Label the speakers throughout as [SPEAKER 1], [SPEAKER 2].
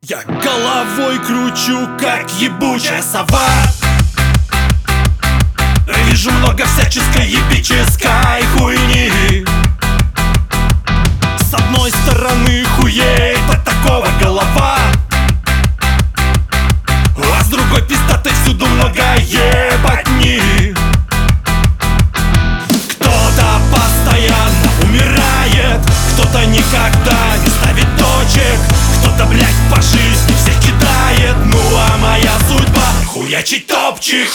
[SPEAKER 1] Я головой кручу, как ебучая сова. Вижу много всяческой эпической хуйни. С одной стороны хуеет от такого голова, а с другой пиздаты всюду много ебатни. Кто-то постоянно умирает, кто-то никогда не ставит точек, кто-то, блядь, по жизни всех кидает. Ну а моя судьба — хуячить топчик.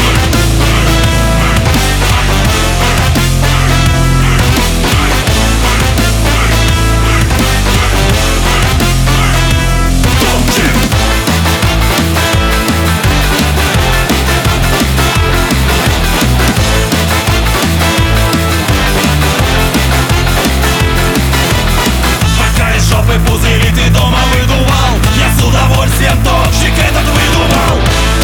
[SPEAKER 1] Пузыри ты дома выдувал, я с удовольствием топчик этот выдувал.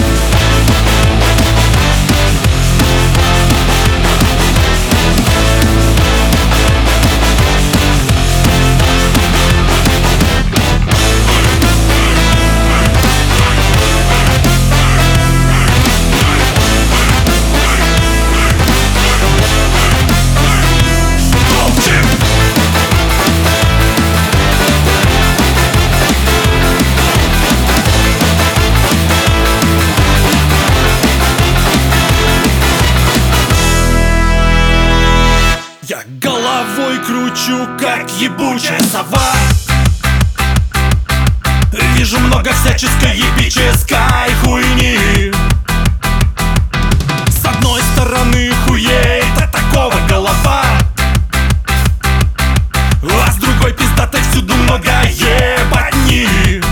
[SPEAKER 1] Я головой кручу, как ебучая сова. Вижу много всяческой эпической хуйни. С одной стороны хуеет от такого голова, а с другой пиздатой всюду много ебатни.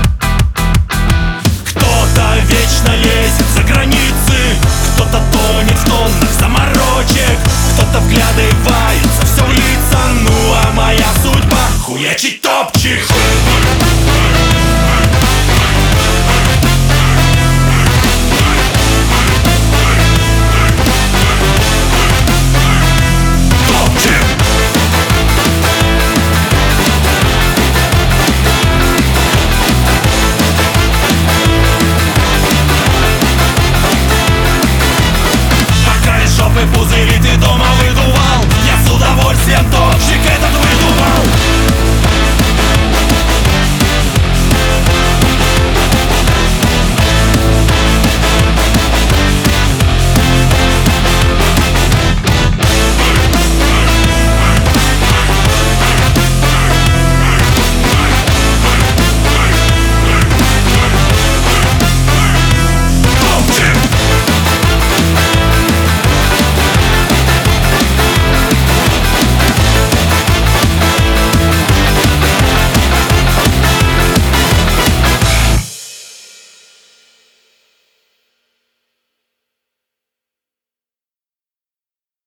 [SPEAKER 1] Кто-то вечно лезет за границы, кто-то тонет в тоннах заморочек, кто-то вглядывается все в лица. Ну а моя судьба — хуячить топчик.